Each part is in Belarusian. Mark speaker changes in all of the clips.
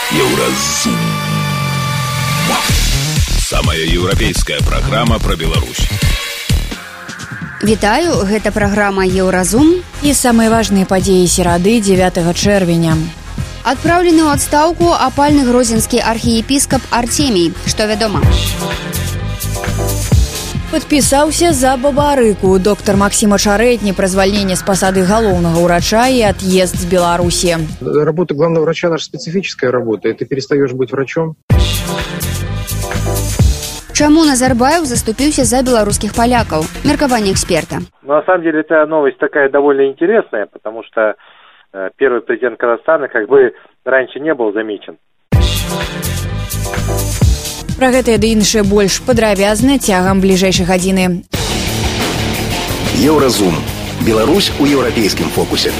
Speaker 1: Еўразум. Самая еўрапейская праграма пра Беларусь.
Speaker 2: Вітаю, гэта праграма Еўразум.
Speaker 3: І самыя важныя падзеі серады 9 чэрвеня.
Speaker 2: Адпраўлены ў адстаўку апальны гродзенскі архіепіскап Артемій. Што вядома?
Speaker 3: Падпісаўся за бабарыку. Доктар Максим Очаретни пра звальненне з пасады галоўнага ўрача і отъезд з Беларуси.
Speaker 4: Работа главного врача – наша специфическая работа, и ты перестаешь быть врачом.
Speaker 2: Чаму Назарбаев заступился за белорусских поляков? Меркование эксперта.
Speaker 5: На самом деле, эта новость такая довольно интересная, потому что первый президент Казахстана как бы раньше не был замечен.
Speaker 3: Пра гэтае ды іншае больш падрабязна цягам бліжэйшай гадзіны.
Speaker 1: Еўразум. Беларусь у еўрапейскім фокусе.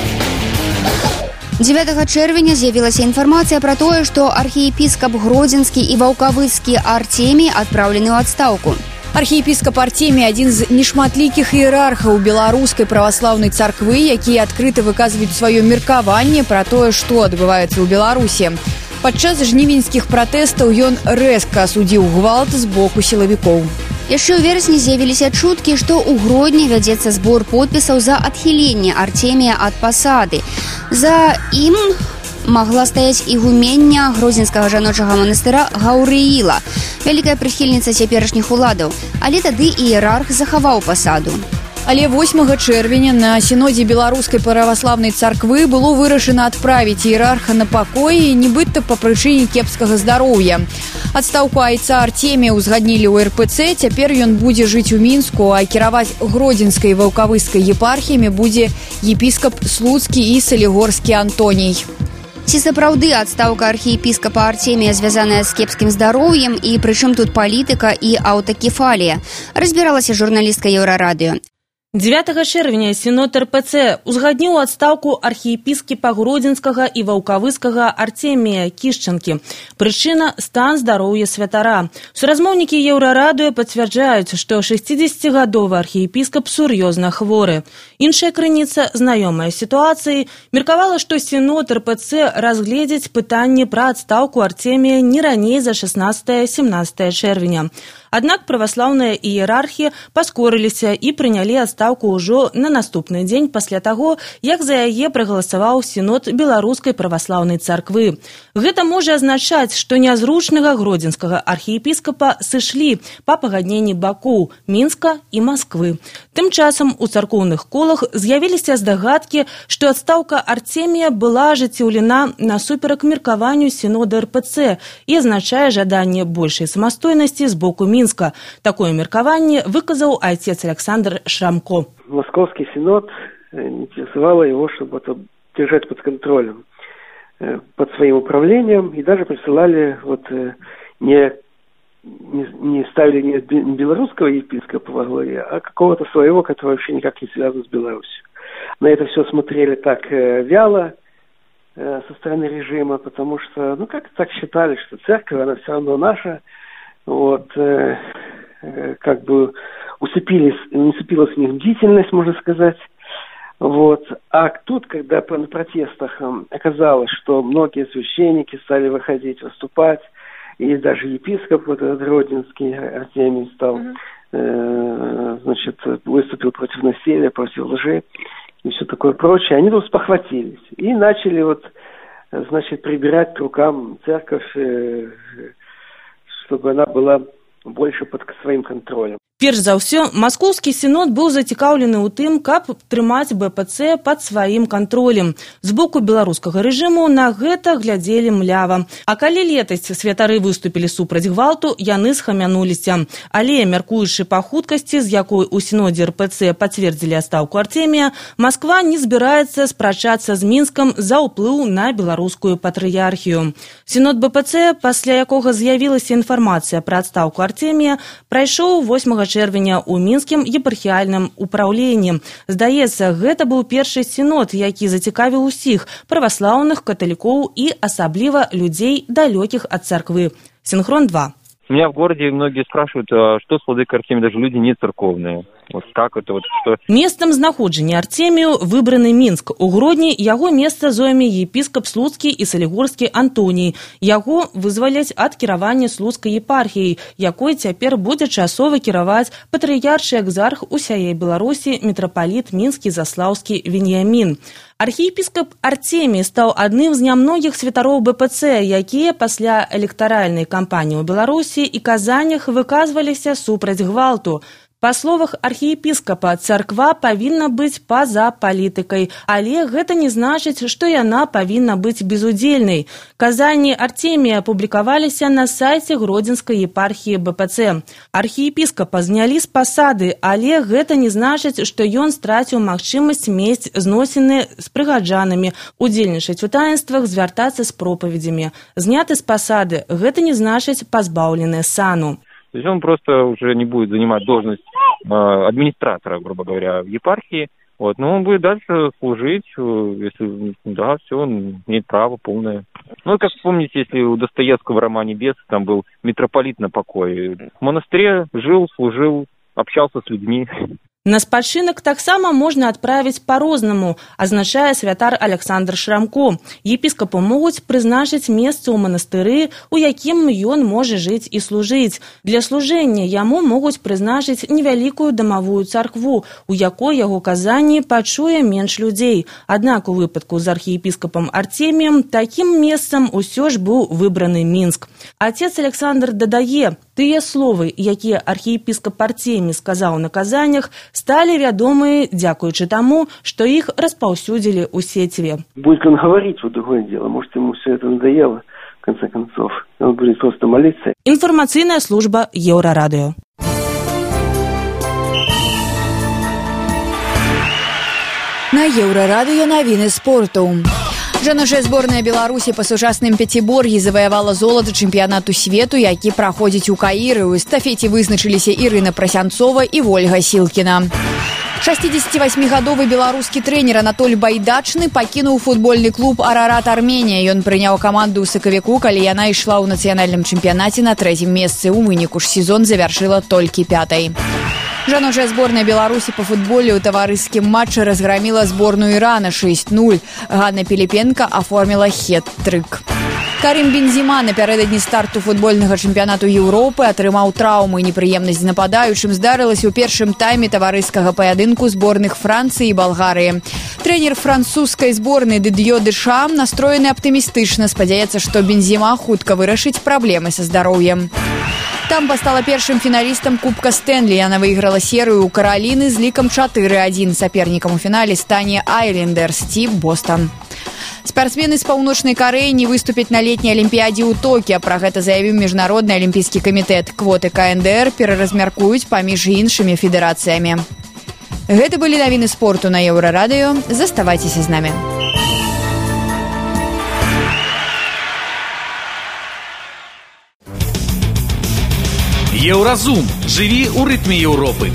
Speaker 2: 9 чэрвеня з'явілася інфармацыя пра тое, што архіепіскап гродзенскі і ваўкавыскі Артемій адпраўлены ў адстаўку.
Speaker 3: Архіепіскап Артемій – адзін з нешматлікіх іерархаў беларускай праваслаўнай царквы, якія адкрыта выказваюць сваё меркаванне пра тое, што адбываецца ў Беларусі. Падчас жнівеньскіх пратэстаў ён рэзка асудзіў гвалт з боку сілавікоў.
Speaker 2: Яшчэ ў верасні з'явіліся чуткі, што ў Гродні вядзецца збор подпісаў за адхіленне Артемія ад пасады. За ім магла стаяць ігумення гродзенскага жаночага манастыра Гаўрыіла, вялікая прыхільніца цяперашніх уладаў, але тады іерарх захаваў пасаду.
Speaker 3: Але 8 чэрвеня на сінодзе беларускай праваслаўнай царквы было вырашана адправіць іерарха на пакой, нібыта па прычыне кепскага здароўя. Адстаўку айца Артемія узгаднілі ў РПЦ, цяпер ён будзе жыць у Мінску, а кіраваць гродзенскай і ваўкавыскай епархіямі будзе епіскап Слуцкі і Салігорскі Антоній.
Speaker 2: Ці сапраўды адстаўка архіепіскапа Артемія звязаная з кепскім здароўем і прычым тут палітыка і аўтакефалія? Разбіралася журналістка Еўрарадыё.
Speaker 6: 9 чэрвеня сінод РПЦ узгадніў адстаўку архіепіскапа гродзенскага і ваўкавыскага Артемія Кішчанкі. Прычына – стан здароўя святара. Суразмоўнікі Еўрарадыё пацвярджаюць, што 60-гадовы архіепіскап сур'ёзна хворы. Іншая крыніца, знаёмая сітуацыі, меркавала, што сінод РПЦ разгледзіць пытанне пра адстаўку Артемія не раней за 16-17 чэрвеня. Аднак праваслаўныя іерархі паскорыліся і прынялі адстаўку ўжо на наступны дзень пасля таго, як за яе прагаласаваў сінод беларускай праваслаўнай царквы. Гэта можа азначаць, што нязручнага гродзенскага архіепіскапа сышлі па пагадненні бакоў Мінска і Масквы. Тым часам у царкоўных колах з'явіліся здагадкі, што адстаўка Артемія была ажыццёўлена насуперак меркаванню сінода РПЦ і азначае жаданне большай самастойнасці з боку Мінска. Такое меркаванне выказаў отец Александр Шрамко.
Speaker 7: Московский синод интересовало его, чтобы это держать под контролем, под своим управлением, и даже присылали не ставили не белорусского епископа во главе, а какого-то своего, который вообще никак не связан с Беларусью. На это все смотрели так вяло со стороны режима, потому что, как так считали, что церковь, она все равно наша. Как бы усыпилась у них бдительность, можно сказать. А тут, когда на протестах оказалось, что многие священники стали выходить, выступать, и даже епископ Гродзенский Артемий стал, выступил против насилия, против лжи и все такое прочее, они тут спохватились и начали прибирать к рукам церковь, чтобы она была больше под своим контролем.
Speaker 6: Перш за ўсё, маскоўскі сінод быў зацікаўлены ў тым, каб трымаць БПЦ пад сваім кантролем. З боку беларускага рэжыму на гэта глядзелі млява. А калі летась святары выступілі супраць гвалту, яны схамянуліся. Але, мяркуючы па хуткасці, з якой у сінодзе РПЦ пацвердзілі адстаўку Артемія, Масква не збіраецца спрачацца з Мінскам за ўплыў на беларускую патрыярхію. Сінод БПЦ, пасля якога з'явілася інфармацыя пра адстаўку Артемія, прайшоў 8 чэрвеня ў мінскім епархіяльным упраўленні. Здаецца, гэта быў першы сінод, які зацікавіў усіх праваслаўных, каталікоў і асабліва людзей далёкіх ад царквы. Сінхрон 2.
Speaker 8: У меня в городе многие спрашивают, а что с владыкой Артемием, даже люди не церковные. Вот как это вот что?
Speaker 6: Местом знаходжання Артемію выбраны Мінск. У Гродні яго месца зойме епіскап Слуцкі і Салігорскі Антоній. Яго вызваляць ад кіравання Слуцкай епархіяй, якой цяпер будзе часова кіраваць патрыяршы экзарх усяе Беларусі мітрапаліт Мінскі Заслаўскі Веньямін. Архіепіскап Артемій стаў адным з нямногіх святароў БПЦ, якія пасля электаральнай кампаніі ў Беларусі і казаннях выказваліся супраць гвалту. Па словах архіепіскапа, царква павінна быць па-за палітыкай, але гэта не значыць, што яна павінна быць безудзельнай. Казанні Артемія апублікаваліся на сайце Гродзенскай епархіі БПЦ. Архіепіскапа знялі з пасады, але гэта не значыць, што ён страціў магчымасць мець зносіны з прыгаджанамі, удзельнічаць у таінствах, звяртацца з пропаведзямі. Зняты з пасады, гэта не значыць пазбаўлены сану.
Speaker 8: То есть он просто уже не будет занимать должность администратора, грубо говоря, в епархии, вот, но он будет дальше служить, если, да, все, он имеет право полное. Ну, как помните, если у Достоевского в романе «Бес» там был митрополит на покое, в монастыре жил, служил, общался с людьми.
Speaker 6: На спадчынак таксама можна адправіць па-рознаму, азначае святар Александр Шрамко. Епіскапу могуць прызначыць месца ў манастыры, у якім ён можа жыць і служыць. Для служэння яму могуць прызначыць невялікую дамавую царкву, у якой яго казанні пачуе менш людзей. Аднак у выпадку з архіепіскапам Артеміем такім месцам усё ж быў выбраны Мінск. Отец Александр дадае, тыя словы, якія архіепіскап Артемій сказаў на казаннях, стали вядомы дзякуючы таму, што іх распаўсюдзілі ў сеціве.
Speaker 7: Будет он говорить, вот другое дело. Может, ему все это надоело, в конце концов. Он будет просто молиться.
Speaker 6: Інфармацыйная служба Еўрарадыё.
Speaker 3: На Еўрарадыё навіны спорту. Жаночая зборная Беларусі па сучасным пяцібор'і заваявала золата чэмпіянату свету, які праходзіць у Каіры. У эстафеце вызначыліся Ірына Прасянцова і Ольга Сілкіна. 68-гадовы беларускі трэнер Анатоль Байдачны пакінуў футбольны клуб «Арарат Арменія». Ён прыняў каманду ў сакавіку, калі яна ішла ў нацыянальным чэмпіянаце на 3-м месцы. У выніку ж сезон завяршыла толькі 5-й. Жаночая зборная Беларусі па футболе ў таварыскім матчы разграміла зборную Ірана 6-0. Ганна Піліпенка аформіла хет-трык. Карим Бензема напярэдадні старту футбольнага чэмпіянату Еўропы атрымаў траўму і непрыемнасць з нападаючым здарылася ў першым тайме таварыскага паядынку зборных Францыі і Балгарыі. Трэнер французскай зборнай Дидье Дэшам настроены аптымістычна, спадзяецца, што Бензема хутка вырашыць праблемы са здароўем. Тампа стала першым фіналістам Кубка Стэнлі. Яна выйграла серыю ў Караліны з лікам 4-1. Сапернікам у фінале стане Айлендерс ці Бостон. Спартсмены з Паўночнай Карэі не выступяць на летняй алімпіядзе ў Токіа. Пра гэта заявіў Міжнародны алімпійскі камітэт. Квоты КНДР пераразмяркуюць паміж іншымі федэрацыямі. Гэта былі навіны спорту на Еўрарадыё. Заставайцеся з намі.
Speaker 1: Еўразум. Жыві ў рытме Еўропы.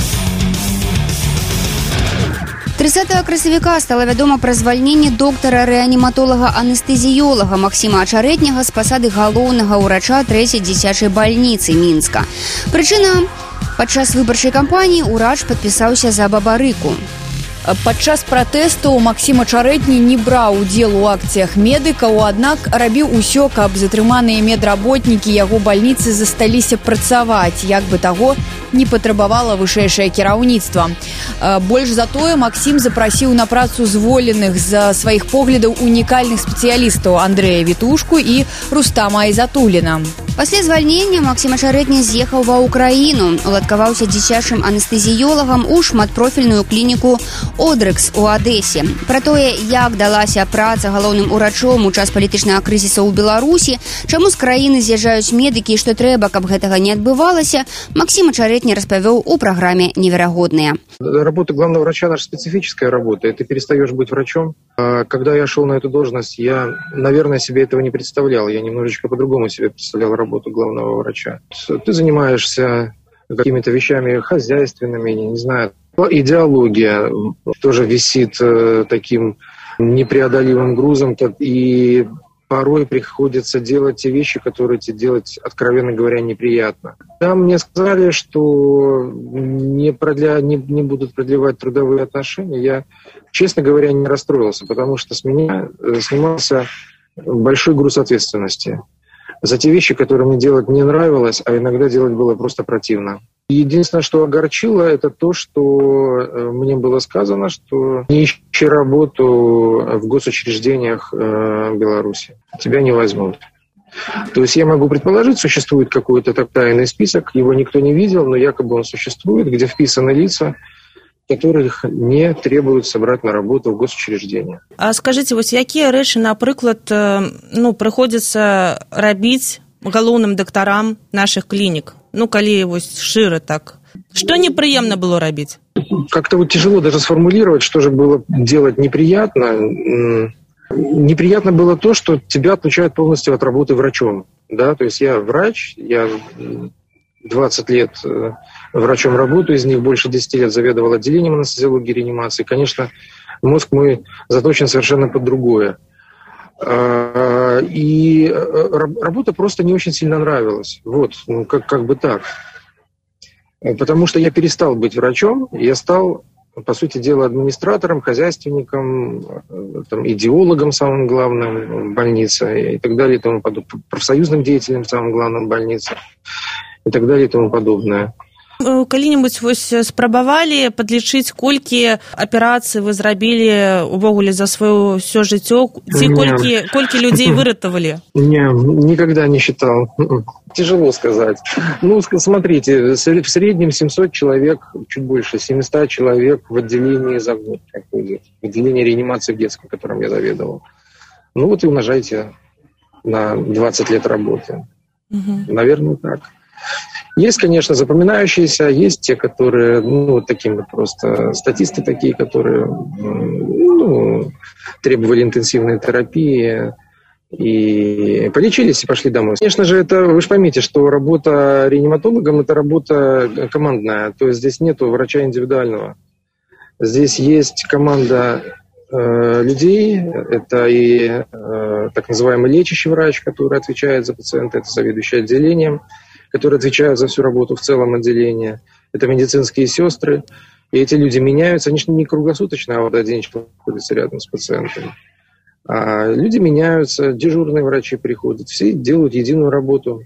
Speaker 2: 30 красавіка стала вядома пра звальненне доктара-рэаніматолага-анестэзіёлага Максіма Ачарэтняга з пасады галоўнага ўрача 3-й дзіцячай бальніцы Мінска. Прычына, падчас выбарчай кампаніі ўрач падпісаўся за бабарыку.
Speaker 3: Падчас пратэсту Максім Ачарэтні не браў удзел у акцыях медыкаў, аднак рабіў усё, каб затрыманыя медработнікі яго бальніцы засталіся працаваць, як бы таго не патрабавала вышэйшае кіраўніцтва. Больш за тое, Максім запрасіў на працу зволеных за сваіх поглядаў унікальных спецыялістаў Андрэя Вітушку і Рустама Айзатуліна.
Speaker 2: Пасля звальнення Максім Ачарэтні з'ехаў ва ўкраіну, уладкаваўся дзіцячым анестэзіёлагам у шматпрофільную клініку «Одрекс» у Адэсе. Пра тое, як далася праца галоўным урачом у час палітычнага крызіса ў Беларусі, чаму з краіны з'язджаюць медыкі і што трэба, каб гэтага не адбывалася, Максім Ачарэтні распавёў у праграме «Неверагодныя».
Speaker 4: Работа главного врача – наша специфическая работа, и ты перестаешь быть врачом. Когда я шел на эту должность, я, наверное, себе этого не представлял. Я немножечко по-другому себе представлял работу главного врача. Ты занимаешься какими-то вещами хозяйственными, не знаю. Идеология тоже висит таким непреодолимым грузом, и порой приходится делать те вещи, которые тебе делать, откровенно говоря, неприятно. Там мне сказали, что не будут продлевать трудовые отношения. Я, честно говоря, не расстроился, потому что с меня снимался большой груз ответственности за те вещи, которые мне делать не нравилось, а иногда делать было просто противно. Единственное, что огорчило, это то, что мне было сказано, что не ищи работу в госучреждениях Беларуси, тебя не возьмут. То есть я могу предположить, существует какой-то тайный список, его никто не видел, но якобы он существует, где вписаны лица, которых не требуют собрать на работу в госучреждения.
Speaker 6: А скажите, вот какие рэчы, например, приходится робить галоўным дактарам наших клиник? Коли вось шире так. Что неприемно было робить?
Speaker 4: Как-то вот тяжело даже сформулировать, что же было делать неприятно. Неприятно было то, что тебя отлучают полностью от работы врачом. Да? То есть я врач, я 20 лет врачом работаю, из них больше 10 лет заведовал отделением анестезиологии и реанимации. Конечно, мозг мой заточен совершенно под другое. И работа просто не очень сильно нравилась. Вот, как бы так. Потому что я перестал быть врачом, я стал, по сути дела, администратором, хозяйственником, идеологом, самым главным, в больнице и так далее, и тому подобное, профсоюзным деятелем, самым главным, в больнице и так далее, и тому подобное.
Speaker 6: Калі-небудзь вось спрабавалі падлічыць, колькі аперацый вы зрабілі увогуле за сваё ўсё жыццё, ці колькі людзей выратавалі?
Speaker 4: Не, никогда не считал. Тяжело сказать. Смотрите, в среднем 700 человек, чуть больше, 700 человек в отделении за год проходит. В отделении реанимации в детском, которым я заведовал. И умножайте на 20 лет работы. Наверное, так. Есть, конечно, запоминающиеся, есть те, которые, таким вот просто статисты такие, которые, требовали интенсивной терапии и полечились и пошли домой. Конечно же, вы же поймите, что работа реаниматологом – это работа командная, то есть здесь нету врача индивидуального. Здесь есть команда людей, это и так называемый лечащий врач, который отвечает за пациента, это заведующий отделением, которые отвечают за всю работу в целом отделения. Это медицинские сестры. И эти люди меняются. Они не круглосуточно, а вот один человек находится рядом с пациентом. А люди меняются, дежурные врачи приходят. Все делают единую работу.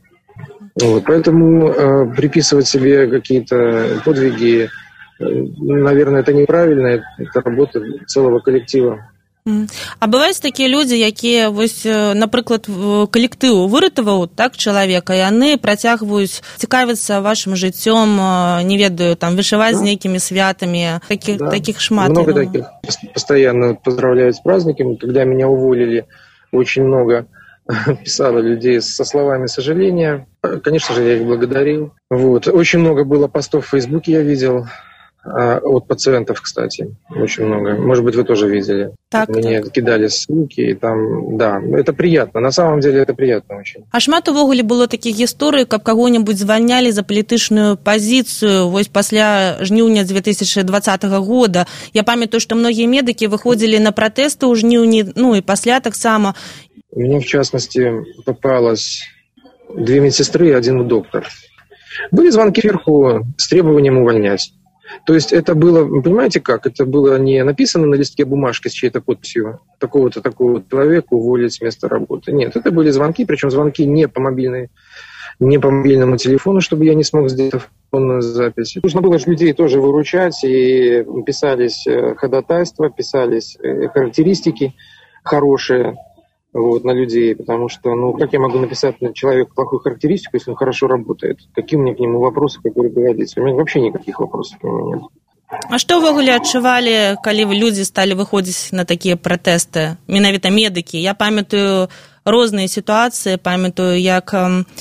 Speaker 4: Поэтому приписывать себе какие-то подвиги, наверное, это неправильно. Это работа целого коллектива.
Speaker 6: А бываюць такія людзі, якія, напрыклад, калектыў выратаваў чалавека, і яны працягваюць цікавіцца вашым жыццём, не ведаю, вышываць з нейкімі святамі, таких шмат.
Speaker 4: Много таких. Постоянно поздравляют с праздниками. Когда меня уволили, очень много писало людей со словами сожаления. Конечно же, я их благодарил. Очень много было постов в Фейсбуке, я видел. От пациентов, кстати, очень много. Может быть, вы тоже видели. Мне кидали ссылки, и там, да, это приятно. На самом деле это приятно очень.
Speaker 6: А шмат увогуле было таких гісторый, каб каго-нибудь звальнялі за палітычную пазіцыю пасля жніўня 2020 года. Я памятаю, што многія медыкі выходзілі на пратэсты ў жніўні, і пасля таксама.
Speaker 4: Мне, в частности, попалось 2 медсестры и 1 доктор. Были звонки сверху с требованием увольнять. То есть это было, вы понимаете как, это было не написано на листке бумажки с чьей-то подписью, такого-то человека уволить с места работы. Нет, это были звонки, причем звонки не по мобильному телефону, чтобы я не смог сделать телефонную запись. Нужно было же людей тоже выручать, и писались ходатайства, писались характеристики хорошие на людей, потому что, как я могу написать на человека плохую характеристику, если он хорошо работает? Какие у меня к нему вопросы, которые пригодятся? У меня вообще никаких вопросов к нему нет.
Speaker 6: А што ўвогуле адчувалі, калі людзі сталі выходзіць на такія пратэсты, менавіта медыкі? Я памятаю розныя сітуацыі, памятаю, як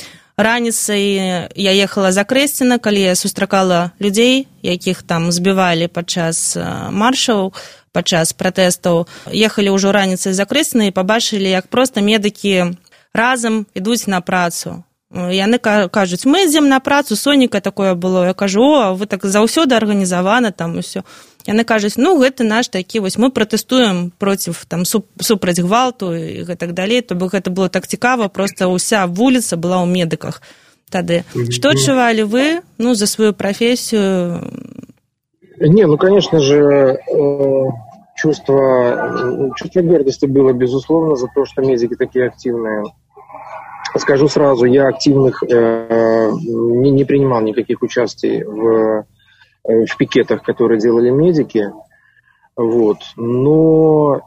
Speaker 6: раніцай я ехала за Крэсціна, калі я сустракала людзей, якіх там збівалі падчас маршаў, падчас пратэстаў. Ехалі ўжо раніцай за Крэсціна і пабачылі, як проста медыкі разам ідуць на працу. Яны кажуць, мы ідзем на працу, Соніка такое было. Я кажу, о, вы так заўсёды арганізавана там і ўсё. Яны кажуць, ну, гэта наш такі, вось мы пратэстуем проціў, там, супраць гвалту і гэтак далей, то бок гэта было так цікава, проста ўся вуліца была ў медыках тады. Што адчувалі вы, ну, за сваю прафесію?
Speaker 4: Не, ну, конечно же, чувство гордости было, безусловно, за то, что медики такие активные. Скажу сразу, я активных не принимал никаких участий в пикетах, которые делали медики. Вот. Но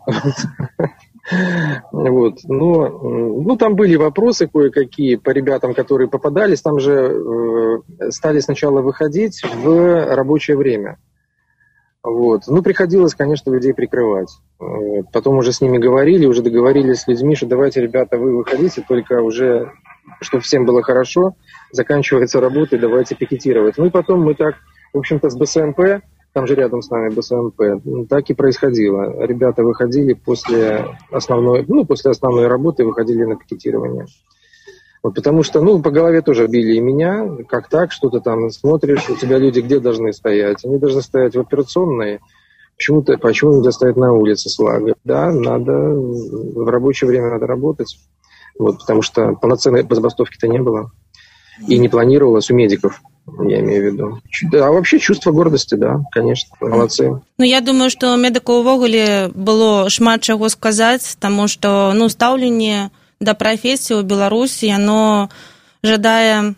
Speaker 4: там были вопросы кое-какие по ребятам, которые попадались. Там же стали сначала выходить в рабочее время. Вот. Ну, приходилось, конечно, людей прикрывать. Потом уже с ними говорили, уже договорились с людьми, что давайте, ребята, вы выходите, только уже, чтобы всем было хорошо, заканчивается работа, и давайте пикетировать. Ну и потом мы так, в общем-то, с БСМП, там же рядом с нами БСМП, так и происходило. Ребята выходили после основной работы, выходили на пикетирование. Вот, потому что, ну, по голове тоже били и меня, как так, что-то там смотришь, у тебя люди где должны стоять? Они должны стоять в операционной, почему нельзя стоять на улице с лагой? Да, надо, в рабочее время надо работать, вот, потому что полноценной забастовки-то не было и не планировалось у медиков, я имею в виду. А вообще чувство гордости, да, конечно, молодцы.
Speaker 6: Ну, я думаю, што медыкаў увогуле было шмат чаго сказаць, таму што, ну, стаўленне да прафесіі ў Беларусі, яно жадаць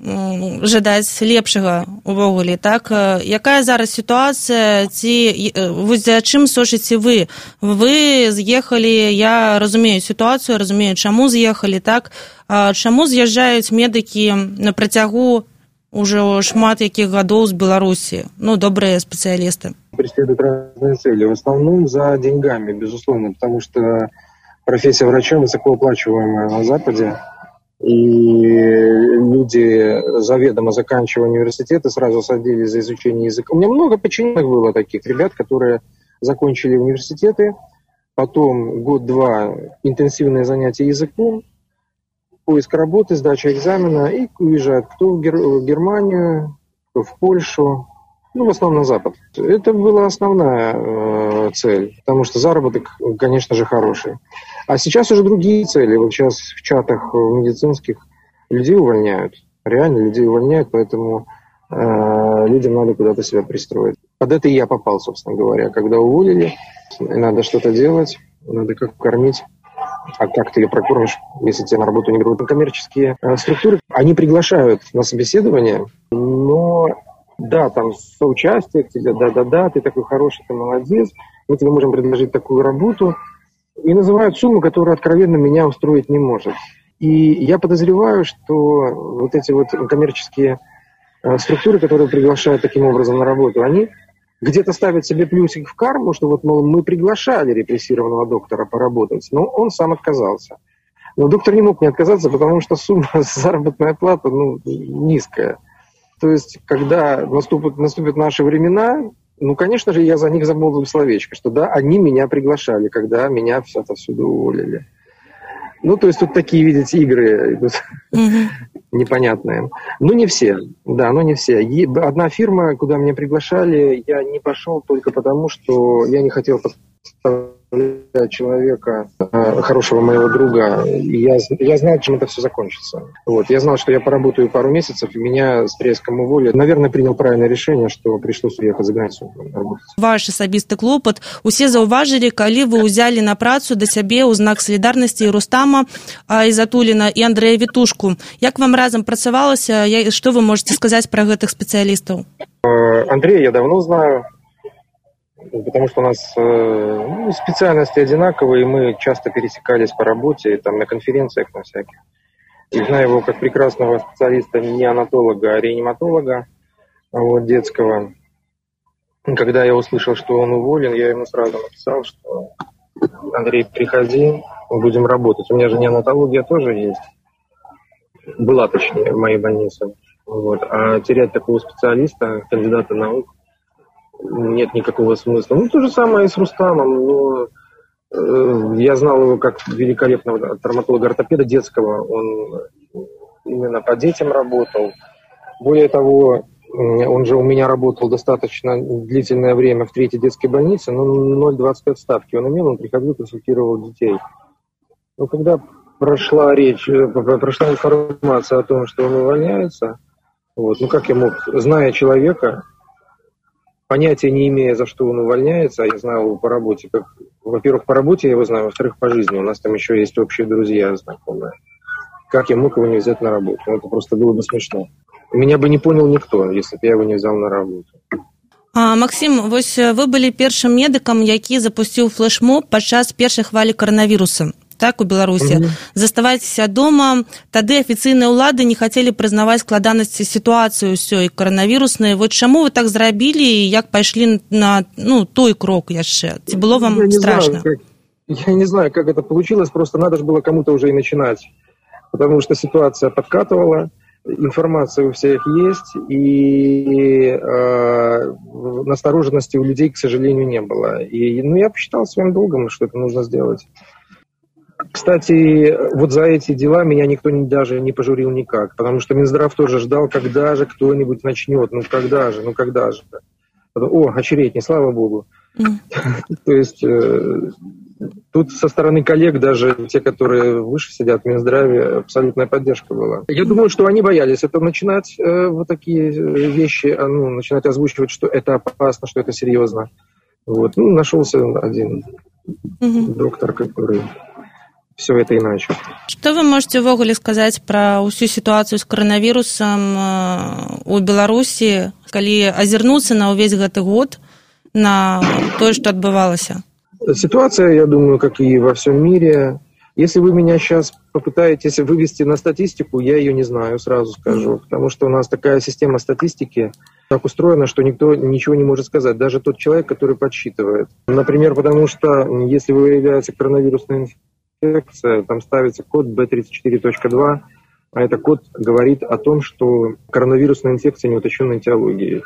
Speaker 6: лепшага увогуле, так? Якая зараз сітуацыя, ці вось за чым сочыце вы? Вы з'ехалі, я разумею сітуацыю, разумею, чаму з'ехалі, так? Чаму з'язджаюць медыкі на працягу уже шмат якіх гадоў з Беларусі? Ну, добрыя спецыялісты.
Speaker 4: Преследуют разные цели, в основном за деньгами, безусловно, потому что профессия врача высокооплачиваемая на Западе, и люди, заведомо заканчивая университеты, сразу садились за изучение языка. У меня много подчиненных было таких ребят, которые закончили университеты, потом год-два интенсивные занятия языком, поиск работы, сдача экзамена, и уезжают кто в Германию, кто в Польшу, ну, в основном на Запад. Это была основная цель, потому что заработок, конечно же, хороший. А сейчас уже другие цели. Вот сейчас в чатах медицинских людей увольняют. Реально людей увольняют, поэтому людям надо куда-то себя пристроить. Под это и я попал, собственно говоря. Когда уволили, надо что-то делать, надо как кормить. А как ты ее прокормишь, если тебя на работу не берут? Коммерческие структуры, они приглашают на собеседование, но да, там соучастие к тебе, да, ты такой хороший, ты молодец, мы тебе можем предложить такую работу, и называют сумму, которая откровенно меня устроить не может. И я подозреваю, что вот эти вот коммерческие структуры, которые приглашают таким образом на работу, они где-то ставят себе плюсик в карму, что вот, мол, мы приглашали репрессированного доктора поработать, но он сам отказался. Но доктор не мог не отказаться, потому что сумма заработная плата, ну, низкая. То есть, когда наступят наши времена, ну, конечно же, я за них замолвил словечко, что да, они меня приглашали, когда меня отсюда уволили. Ну, то есть, тут такие, видите, игры идут непонятные. Ну, не все, да, но не все. Одна фирма, куда меня приглашали, я не пошел только потому, что я не хотел подставлять человека, хорошего моего друга, и я знал, чем это все закончится. Вот. Я знал, что я поработаю пару месяцев, и меня с треском уволят. Наверное, принял правильное решение, что пришлось уехать за границу работать.
Speaker 6: Ваш асабісты клопат. Усе заўважылі, калі вы ўзялі на працу да сябе ў знак салідарнасці Рустама Ізатуліна і Андрэя Вітушку. Як вам разам працавалася? Што вы можете сказаць пра гэтых спецыялістаў?
Speaker 4: Андрея я давно знаю. Потому что у нас специальности одинаковые, и мы часто пересекались по работе, там, на конференциях на всяких. И знаю его как прекрасного специалиста, не неонатолога, а реаниматолога, вот, детского. Когда я услышал, что он уволен, я ему сразу написал, что Андрей, приходи, будем работать. У меня же неонатология тоже есть. Была, точнее, в моей больнице. Вот. А терять такого специалиста, кандидата наук, нет никакого смысла. Ну, то же самое и с Рустамом. Но, я знал его как великолепного травматолога-ортопеда детского. Он именно по детям работал. Более того, он же у меня работал достаточно длительное время в 3-й детской больнице, но 0,25 ставки он имел, он приходил, консультировал детей. Но когда прошла информация о том, что он увольняется, вот, ну как я мог, зная человека, понятия не имея, за что он увольняется, а я знал его по работе, как, во-первых, по работе я его знаю, во-вторых, по жизни, у нас там еще есть общие друзья, знакомые. Как я мог его не взять на работу? Это просто было бы смешно. Меня бы не понял никто, если бы я его не взял на работу.
Speaker 6: Максим, вось вы былі першым медыкам, які запусціў флешмоб падчас першай хвалі каранавіруса. Так, у Беларусі. Заставайцеся дома. Тады афіцыйныя ўлады не хацелі прызнаваць складанасці сітуацыі ўсёй каранавіруснай. Вот чаму вы так зрабілі і як пайшлі на той крок яшчэ? Ці было вам страшно?
Speaker 4: Я не знаю, как это получилось, просто надо же было кому-то уже и начинать. Потому что ситуация подкатывала, информация у всех есть, и настороженности у людей, к сожалению, не было. И я посчитал своим долгом, что это нужно сделать. Кстати, вот за эти дела меня никто даже не пожурил никак, потому что Минздрав тоже ждал, когда же кто-нибудь начнет, когда же. О, очередь, слава богу. То есть тут со стороны коллег, даже те, которые выше сидят в Минздраве, абсолютная поддержка была. Я думаю, что они боялись это начинать, вот такие вещи, начинать озвучивать, что это опасно, что это серьезно. Вот. Нашелся один доктор, который все это иначе.
Speaker 6: Что вы можете ўвогуле сказаць пра ўсю сітуацыю з каранавірусам у Беларусі, калі азірнуцца на ўвесь гэты год, на то, что отбывалось?
Speaker 4: Ситуация, я думаю, как и во всем мире. Если вы меня сейчас попытаетесь вывести на статистику, я ее не знаю, сразу скажу. Потому что у нас такая система статистики так устроена, что никто ничего не может сказать. Даже тот человек, который подсчитывает. Например, потому что если выявляется коронавирусная инфекция, там ставится код B34.2, а этот код говорит о том, что коронавирусная инфекция неуточненной этиологии.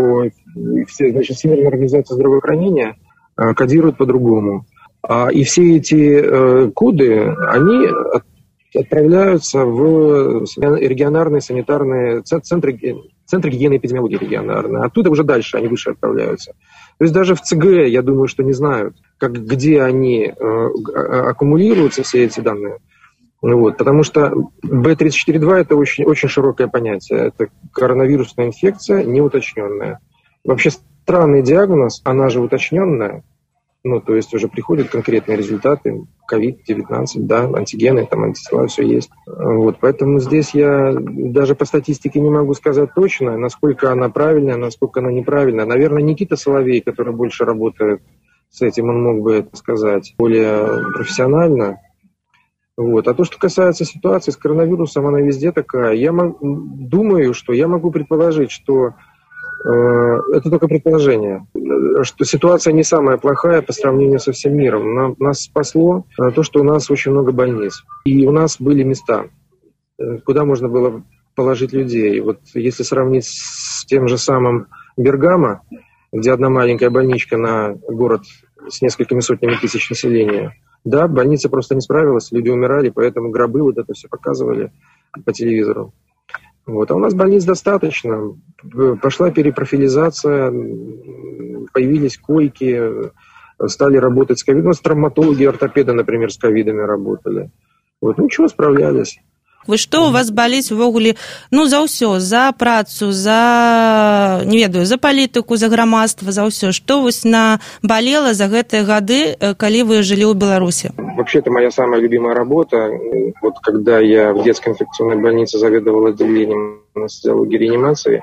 Speaker 4: Всемирная организация здравоохранения кодирует по-другому. И все эти коды, они отправляются в региональные санитарные центры гигиены и эпидемиологии региональные. Оттуда уже дальше они выше отправляются. То есть даже в ЦГ, я думаю, что не знают, где они аккумулируются, все эти данные. Вот, потому что B34.2 это очень, очень широкое понятие. Это коронавирусная инфекция неуточненная. Вообще странный диагноз, она же уточненная. То есть уже приходят конкретные результаты. COVID-19, да, антигены, там антитела, все есть. Вот, поэтому здесь я даже по статистике не могу сказать точно, насколько она правильная, насколько она неправильная. Наверное, Никита Соловей, который больше работает с этим, он мог бы это сказать более профессионально. Вот. А то, что касается ситуации с коронавирусом, она везде такая. Думаю, что я могу предположить, что это только предположение, что ситуация не самая плохая по сравнению со всем миром. Нас спасло то, что у нас очень много больниц. И у нас были места, куда можно было положить людей. Вот если сравнить с тем же самым Бергамо, где одна маленькая больничка на город с несколькими сотнями тысяч населения, да, больница просто не справилась, люди умирали, поэтому гробы вот это все показывали по телевизору. Вот. А у нас больниц достаточно. Пошла перепрофилизация, появились койки, стали работать с ковидом. У нас травматологи, ортопеды, например, с ковидами работали. Вот. Ничего, справлялись.
Speaker 6: Вы што у вас баліць увогуле за ўсё, за працу, за за палітыку, за грамадства, за ўсё, што вось набалела за гэтыя гады, калі вы жылі ў Беларусі?
Speaker 4: Вообще это моя самая любимая работа. Вот когда я в детской инфекционной больнице заведовал отделением анестезиологии и реанимации.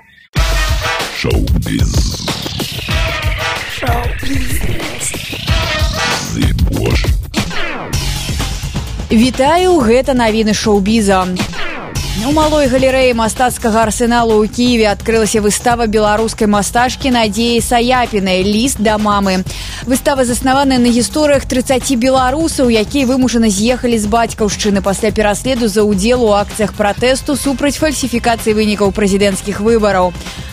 Speaker 9: Шоу-биз.
Speaker 3: Вітаю, гэта навіны шоу-біза. У малой галерэі мастацкага арсеналу ў Кіеве адкрылася выстава беларускай мастачкі Надзеі Саяпінай «Ліст да мамы». Выстава заснаваная на гісторыях 30 беларусаў, якія вымушана з'ехалі з бацькаўшчыны пасля пераследу за ўдзел у акцыях пратэсту супраць фальсіфікацыі вынікаў прэзідэнцкіх выбараў.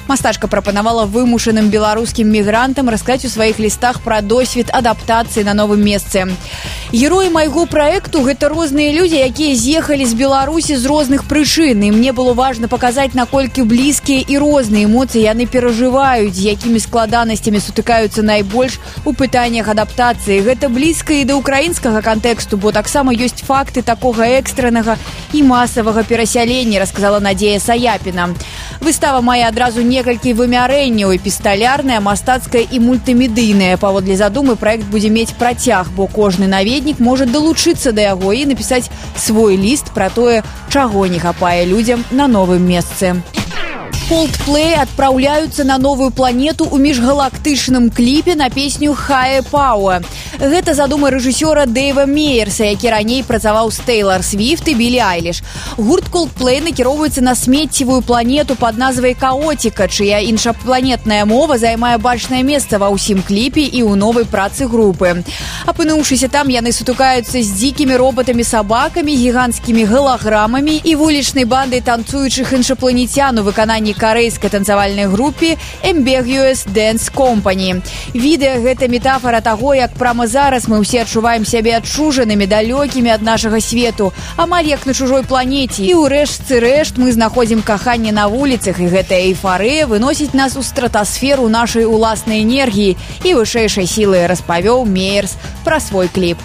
Speaker 3: Мастачка прапанавала вымушаным беларускім мігрантам расказаць у сваіх лістах пра досвед адаптацыі на новым месцы. Героі майго праекту – гэта розныя людзі, якія з'ехалі з Беларусі з розных прычын. І мне было важна паказаць, наколькі блізкія і розныя эмоцыі яны перажываюць, з якімі складанасцямі сутыкаюцца найбольш у пытаннях адаптацыі. Гэта блізка і да украінскага кантэксту, бо таксама ёсць факты такога экстранага і масавага перасялення, расказала Надзея Саяпіна. Выстава мае адразу некалькі вымярэнняў – эпісталярная, мастацкая і мультымедыйная. Паводле задумы праект будзе мець працяг, бо кожны наведнік можа далучыцца да яго і напісаць свой ліст пра тое, чаго не хапае людзям на новым месцы. Coldplay адпраўляюцца на новую планету ў міжгалактычным кліпе на песню «Higher Power». Гэта задума рэжысёра Дэйва Мейерса, які раней працаваў з Тэйлар Свіфт і Білі Айліш. Гурт Coldplay накіроўваецца на смеццевую планету пад назвай «Каотіка», чыя іншапланетная мова займае бачнае месца ва ўсім кліпе і ў новай працы групы. Апынуўшыся там, яны сутыкаюцца з дзікімі роботамі-сабакамі, гіганцкімі галаграмамі і вулічнай бандай танцуючых іншапланецян у выкананні карэйскай танцавальнай групе Ambiguous Dance Company. Відэа – гэта метафора таго, як прямо зараз мы ўсе адчуваем сябе адчужанымі, далёкімі ад нашага свету, амаль як на чужой планеце. І ў рэшце рэшт мы знаходзім каханне на вуліцах, і гэтая эйфарыя выносіць нас у стратасферу нашай уласнай энергіі і вышэйшай сілы, распавёў Мейерс пра свой кліп.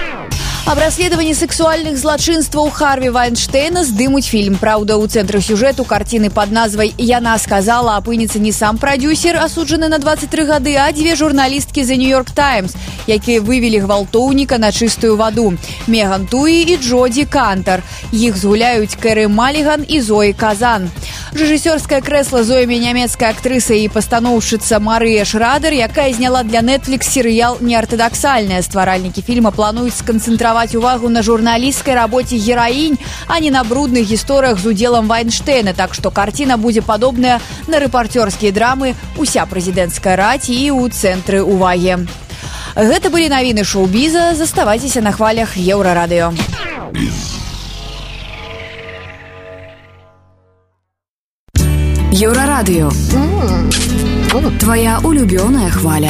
Speaker 3: Аб расследаванні сексуальных злачынстваў Харві Вайнштейна здымуць фільм. Праўда, у цэнтры сюжэту карціны пад назвай «Яна сказала» апынецца не сам прадюсер, асуджаны на 23 гады, а дзве журналісткі The New York Times, якія вывелі гвалтоўніка на чыстую ваду – Меган Туі і Джоді Кантар. Іх згуляюць Кэры Маліган і Зоі Казан. Рэжысёрскае крэсла зойме нямецкая актрыса і пастаноўшчыца Марыя Шрадер, якая зняла для Netflix серыял «Неартадаксальная». Стваральнікі фільма плануюць сканцэнтраваць увагу на журналісцкай рабоце гераінь, а не на брудных гісторыях з удзелам Вайнштейна, так што карціна будзе падобная на рэпарцёрскія драмы «Уся прэзідэнцкая раць» і «У цэнтры увагі». Гэта былі навіны шоу-біза. Заставайцеся на хвалях Еўрарадыё.
Speaker 9: Еўрарадыё. Твоя улюбёная хваля.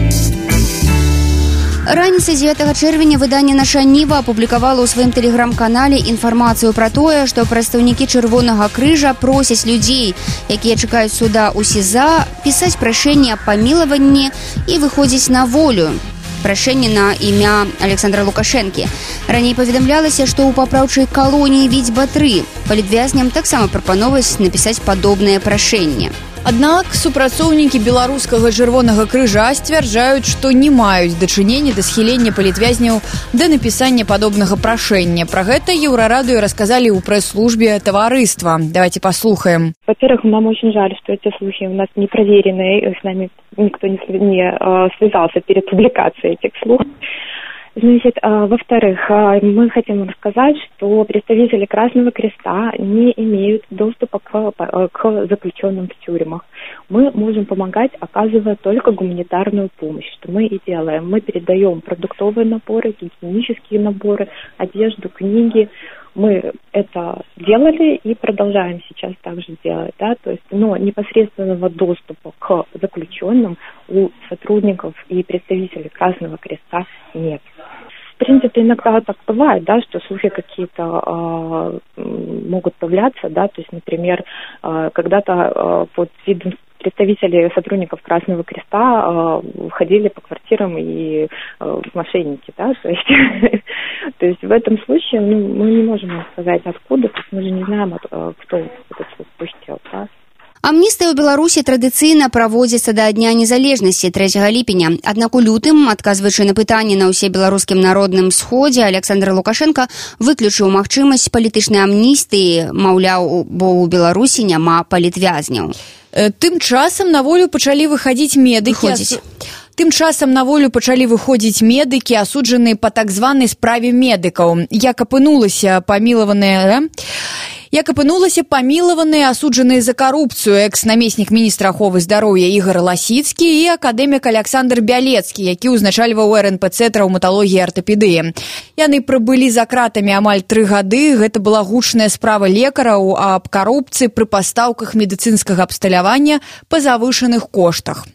Speaker 2: Раніцай 9 чэрвеня выданне «Наша Ніва» апублікавала ў сваім тэлеграм-канале інфармацыю пра тое, што прадстаўнікі Чырвонага крыжа просяць людзей, якія чакаюць суда ў СІЗА, пісаць прашэнне аб памілаванні і выходзіць на волю. Прашэнне на імя Александра Лукашэнкі. Раней паведамлялася, што ў папраўчай калоніі Відзьба-3 палітвязням таксама прапановваюць напісаць падобнае прашэнне.
Speaker 3: Аднак супрацоўнікі беларускага Чырвонага крыжа сцвярджаюць, што не маюць дачынення да схілення палітвязняў да напісання падобнага прашэння. Пра гэта Еўрарадыё расказалі ў прэс-службе таварыства. Давайте послухаем.
Speaker 10: Во-первых, нам очень жаль, что эти слухи у нас не проверены, с нами никто не связался перед публикацией этих слухов. Значит, во-вторых, мы хотим рассказать, что представители Красного Креста не имеют доступа к заключенным в тюрьмах. Мы можем помогать, оказывая только гуманитарную помощь, что мы и делаем. Мы передаем продуктовые наборы, гигиенические наборы, одежду, книги. Мы это делали и продолжаем сейчас также делать, да, то есть, но непосредственного доступа к заключенным у сотрудников и представителей Красного Креста нет. В принципе, иногда так бывает, да, что слухи какие-то могут появляться, да, то есть, например, когда-то под видом представители сотрудников Красного Креста ходили по квартирам и мошенники, да, то есть в этом случае мы не можем сказать откуда, то есть мы же не знаем, кто этот слух пустил, да.
Speaker 2: Амністыя ў Беларусі традыцыйна праводзіцца да Дня незалежнасці 3 ліпеня. Аднак у лютым, адказваючы на пытанні на ўсебеларускім народным сходзе, Александр Лукашенко выключыў магчымасць палітычнай амністыі, маўляў, бо ў Беларусі няма палітвязняў.
Speaker 3: Тым часам на волю пачалі выходзіць медыкі, асуджаныя па так званай справе медыкаў. Як апынулася памілаваныя, Як апынулася, памілаваныя, асуджаныя за карупцыю экс-намеснік міністра аховы здароўя Ігор Ласіцкі і акадэмік Александр Бялецкі, які ўзначальваў РНПЦ траўматалогіі і артапедыі. Яны прабылі за кратамі амаль 3 гады. Гэта была гучная справа лекараў аб карупцыі пры пастаўках медыцынскага абсталявання па завышаных коштах.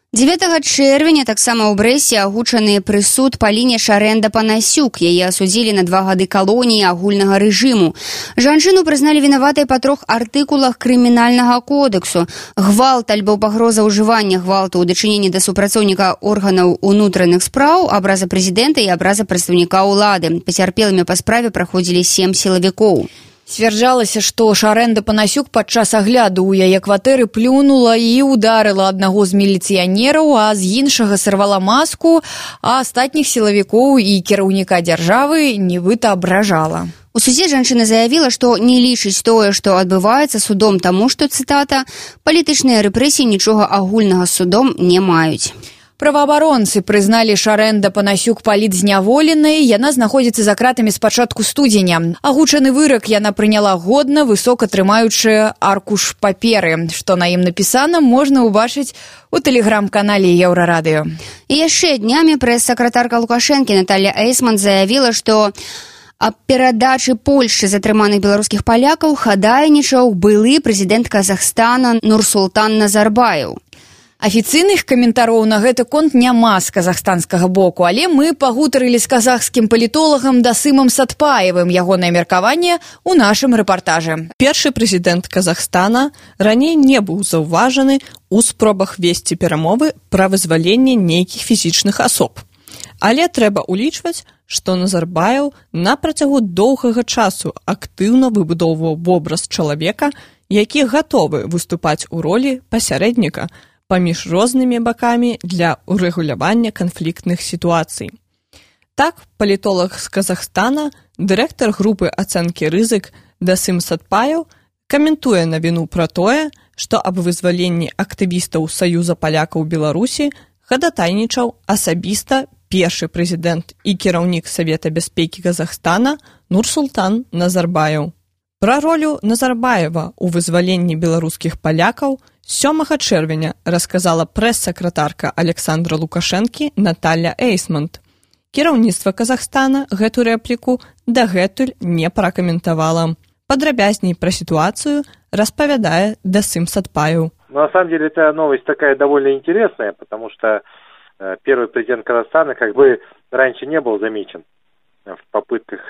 Speaker 2: 9 чэрвеня таксама ў Брэсце агучаны прысуд Паліне Шарэнда-Панасюк. Яе асудзілі на 2 гады калоніі агульнага рэжыму. Жанчыну прызналі вінаватай па 3 артыкулах крымінальнага кодексу: гвалт альбо пагроза ўжывання гвалту ў дачыненні да супрацоўніка органаў унутраных спраў, абраза прэзідэнта і абраза прадстаўніка ўлады. Пацярпелымі па справе праходзілі 7 сілавікоў.
Speaker 3: Сцвярджалася, што Шарэнда-Панасюк падчас агляду ў яе кватэры плюнула і ударыла аднаго з міліцыянераў, а з іншага сарвала маску, а астатніх сілавікоў і кіраўніка дзяржавы нібыта абражала.
Speaker 2: У судзе жанчына заявіла, што не лічыць тое, што адбываецца судом, таму што, цытата, «палітычныя рэпрэсіі нічога агульнага з судом не маюць». Праваабаронцы прызналі Шарэнда-Панасюк палітзняволенай. Яна знаходзіцца за кратамі з пачатку студзеня. Агучаны вырак яна прыняла годна, высока трымаючы аркуш паперы. Што на ім напісана, можна ўбачыць у тэлеграм-канале Еўрарадыё. І яшчэ днямі прэс-сакратарка Лукашэнкі Наталья Эйсман заявіла, што аб перадачы Польшчы затрыманых беларускіх палякаў хадайнічаў былы прэзідэнт Казахстана Нурсултан Назарбаев. Афіцыйных каментароў на гэты конт няма з казахстанскага боку, але мы пагутарылі з казахскім палітолагам Дасымам Сатпаевым. Ягонае меркаванне ў нашым рэпартажы.
Speaker 9: Першы прэзідэнт Казахстана раней не быў заўважаны ў спробах весці перамовы пра вызваленне нейкіх фізічных асоб. Але трэба ўлічваць, што Назарбаев на працягу доўгага часу актыўна выбудоўваў вобраз чалавека, які гатовы выступаць у ролі пасярэдніка паміж рознымі бакамі для урэгулявання канфліктных сітуацый. Так, палітолог з Казахстана, дырэктар групы ацэнкі рызык Дасым Сатпаев каментуе навіну пра тое, што аб вызваленні актывістаў Саюза палякаў Беларусі хадатайнічаў асабіста першы прэзідэнт і кіраўнік Савета бяспекі Казахстана Нурсултан Назарбаев. Пра ролю Назарбаева ў вызваленні беларускіх палякаў 7 чэрвеня расказала прэс-сакратарка Александра Лукашэнкі Наталья Эйсман. Кіраўніцтва Казахстана гэту рэпліку дагэтуль не пракаментавала. Падрабязней пра сітуацыю распавядае Дасым Сатпаев.
Speaker 5: На самом деле, эта новость такая довольно интересная, потому что первый президент Казахстана как бы раньше не был замечен в попытках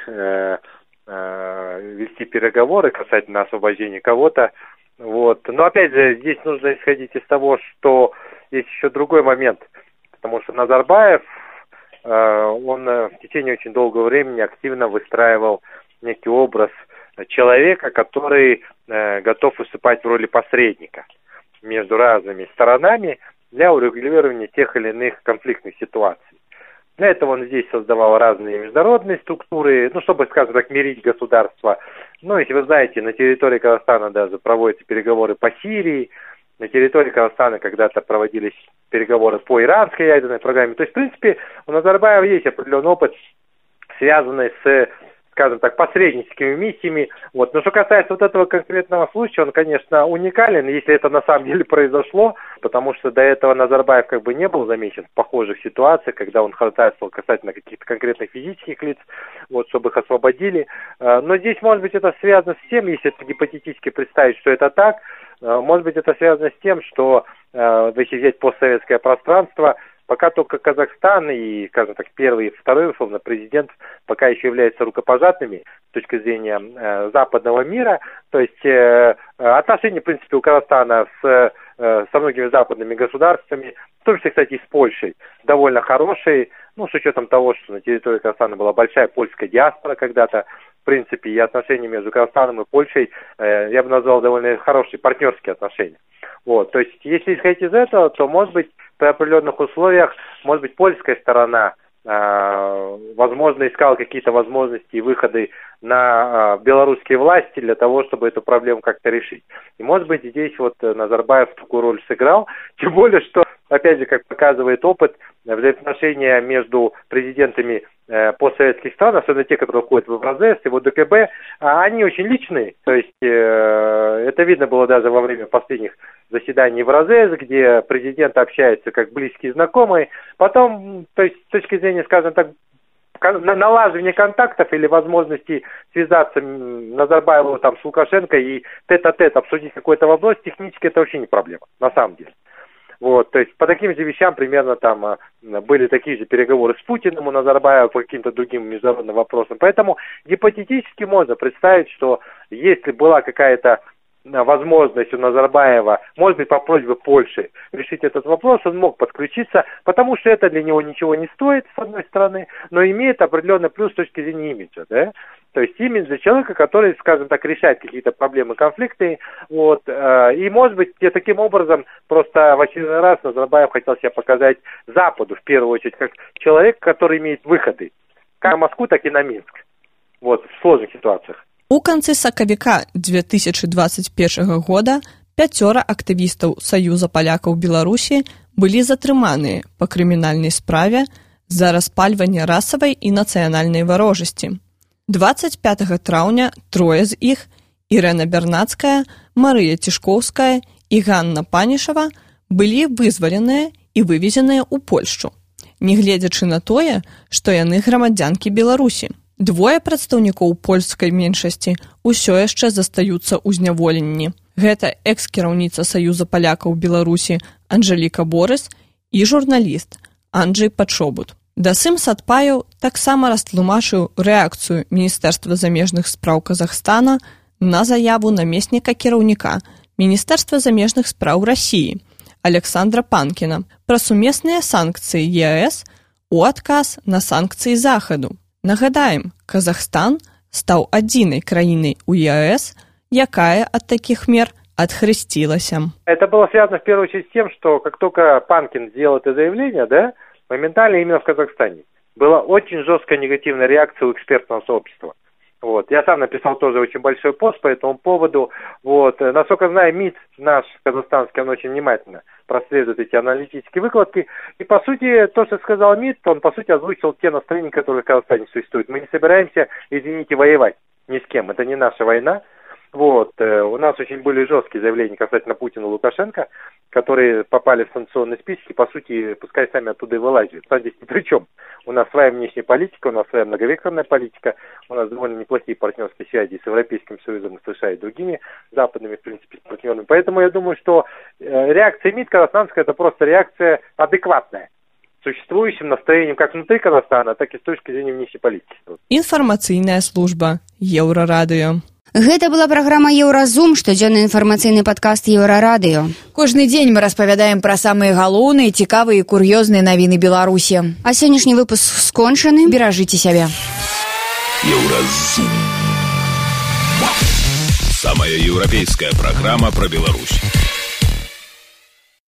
Speaker 5: вести переговоры касательно освобождения кого-то. Вот. Но опять же, здесь нужно исходить из того, что есть еще другой момент, потому что Назарбаев, он в течение очень долгого времени активно выстраивал некий образ человека, который готов выступать в роли посредника между разными сторонами для урегулирования тех или иных конфликтных ситуаций. Для этого он здесь создавал разные международные структуры, чтобы, скажем так, мирить государства. Если вы знаете, на территории Казахстана даже проводятся переговоры по Сирии, на территории Казахстана когда-то проводились переговоры по иранской ядерной программе. То есть, в принципе, у Назарбаева есть определенный опыт, связанный с, скажем так, посредническими миссиями. Но что касается вот этого конкретного случая, он, конечно, уникален, если это на самом деле произошло, потому что до этого Назарбаев как бы не был замечен в похожих ситуациях, когда он ходатайствовал касательно каких-то конкретных физических лиц, чтобы их освободили. Но здесь, может быть, это связано с тем, если это гипотетически представить, что это так, может быть, это связано с тем, что, если взять постсоветское пространство, пока только Казахстан и, скажем так, первый и второй, условно, президент пока еще являются рукопожатными с точки зрения западного мира. То есть отношения, в принципе, у Казахстана со многими западными государствами, в том числе, кстати, и с Польшей, довольно хорошие. С учетом того, что на территории Казахстана была большая польская диаспора когда-то, в принципе, и отношения между Казахстаном и Польшей, я бы назвал довольно хорошие партнерские отношения. То есть, если исходить из этого, то, может быть, при определенных условиях, может быть, польская сторона, возможно, искала какие-то возможности и выходы на белорусские власти для того, чтобы эту проблему как-то решить. И, может быть, здесь Назарбаев такую роль сыграл. Тем более, что опять же, как показывает опыт, взаимоотношения между президентами постсоветских стран, особенно те, которые входят в Евразес и в ОДКБ, они очень личные. То есть это видно было даже во время последних заседаний Евразес, где президенты общаются как близкие знакомые. Потом, то есть с точки зрения, скажем так, налаживания контактов или возможности связаться Назарбаеву там с Лукашенко и тет-а-тет обсудить какой-то вопрос, технически это вообще не проблема, на самом деле. Вот, то есть по таким же вещам примерно там были такие же переговоры с Путиным у Назарбаева по каким-то другим международным вопросам. Поэтому гипотетически можно представить, что если была какая-то возможность у Назарбаева, может быть, по просьбе Польши решить этот вопрос, он мог подключиться, потому что это для него ничего не стоит, с одной стороны, но имеет определенный плюс с точки зрения имиджа, да? То есть имидж для человека, который, скажем так, решает какие-то проблемы, конфликты, вот, и, может быть, таким образом просто в очередной раз Назарбаев хотел себя показать Западу, в первую очередь, как человек, который имеет выходы, как на Москву, так и на Минск, вот, в сложных ситуациях.
Speaker 9: У канцы сакавіка 2021 года 5 актывістаў Саюза палякаў Беларусі былі затрыманыя па крымінальнай справе за распальванне расавай і нацыянальнай варожасці. 25 траўня трое з іх, Ірына Бернацкая, Марыя Цішкоўская і Ганна Панішава, былі вызваленыя і вывезеныя ў Польшчу, нягледзячы на тое, што яны грамадзянкі Беларусі. Двое прадстаўнікоў польскай меншасці ўсё яшчэ застаюцца ў зняволенні. Гэта экс-кіраўніца Саюза палякаў Беларусі Анжэліка Борыс і журналіст Анджэй Пачобут. Дасым Сатпаеў таксама растлумачыў рэакцыю Міністэрства замежных спраў Казахстана на заяву намесніка кіраўніка Міністэрства замежных спраў Расіі Александра Панкіна пра сумесныя санкцыі ЕС у адказ на санкцыі Захаду. Нагадаем, Казахстан стаў адзінай краінай у ЕС, якая от таких мер отхрестилась.
Speaker 5: Это было связано в первую очередь с тем, что как только Панкин сделал это заявление, да, моментально именно в Казахстане была очень жесткая негативная реакция у экспертного сообщества. Вот. Я сам написал тоже очень большой пост по этому поводу. Вот. Насколько знаю, МИД наш казахстанский, он очень внимательно прослеживает эти аналитические выкладки. И, по сути, то, что сказал МИД, он, по сути, озвучил те настроения, которые в Казахстане существуют. Мы не собираемся, извините, воевать ни с кем. Это не наша война. Вот. У нас очень были жесткие заявления касательно Путина и Лукашенко, которые попали в санкционные списки, по сути, пускай сами оттуда и вылазят. Кстати, здесь ни при чем. У нас своя внешняя политика, у нас своя многовекторная политика, у нас довольно неплохие партнерские связи с Европейским Союзом, с США и другими западными, в принципе, партнерами. Поэтому я думаю, что реакция МИД казахстанская – это просто реакция адекватная существующим настроением как внутри Казахстана, так и с точки зрения внешней политики.
Speaker 9: Информационная служба Еўрарадыё.
Speaker 2: Гэта была праграма «Еўразум», штодзённы інфармацыйны падкаст «Еўрарадыё».
Speaker 3: Кожны дзень мы распавядаем пра самыя галоўныя, цікавыя і кур'ёзныя навіны Беларусі.
Speaker 2: А сённяшні выпуск скончаны.
Speaker 3: Беражыце сябе.
Speaker 1: «Еўразум». Самая европейская программа про Беларусь.